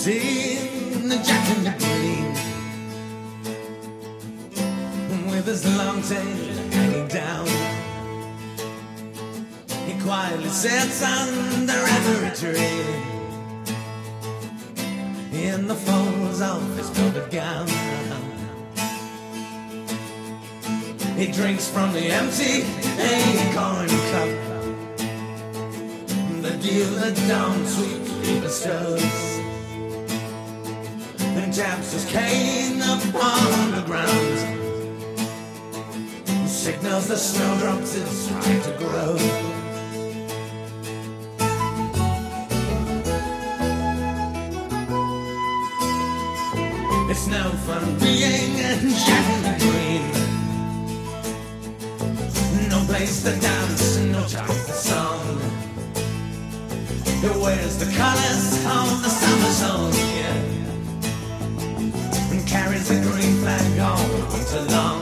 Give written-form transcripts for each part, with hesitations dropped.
seen Jack in the Green, with his long tail hanging down. He quietly sits under every tree, in the folds of his velvet gown. He drinks from the empty acorn cup, the dew that down sweetly bestows, and taps his cane upon the ground, signals the snowdrops it's right to grow. It's no fun being Jack in the Green, no place to dance, no time for song. He wears the colors of the summer song, yeah, and carries the green flag all winter long.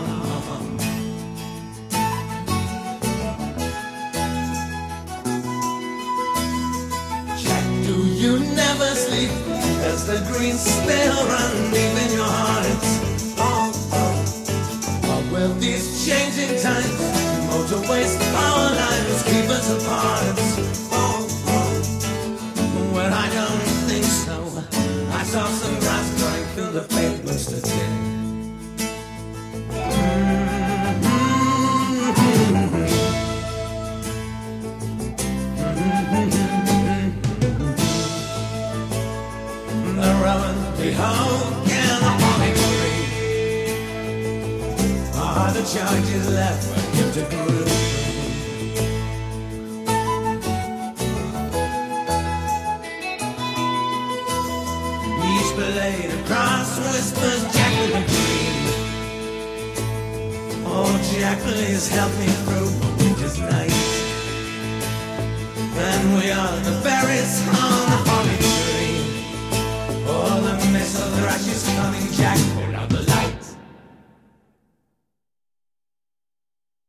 Jack, do you never sleep? As the green still run deep in your heart. But will these changing times, motorways, our lives keep us apart? Well, I don't think so. I saw some grass growing through the pavements today. The rowan, the oak, and the holly tree are the charges left for him to prove. Each blade across whispers Jack in the Green. Oh, Jack, please help me through the winter's night. And we are the berries on the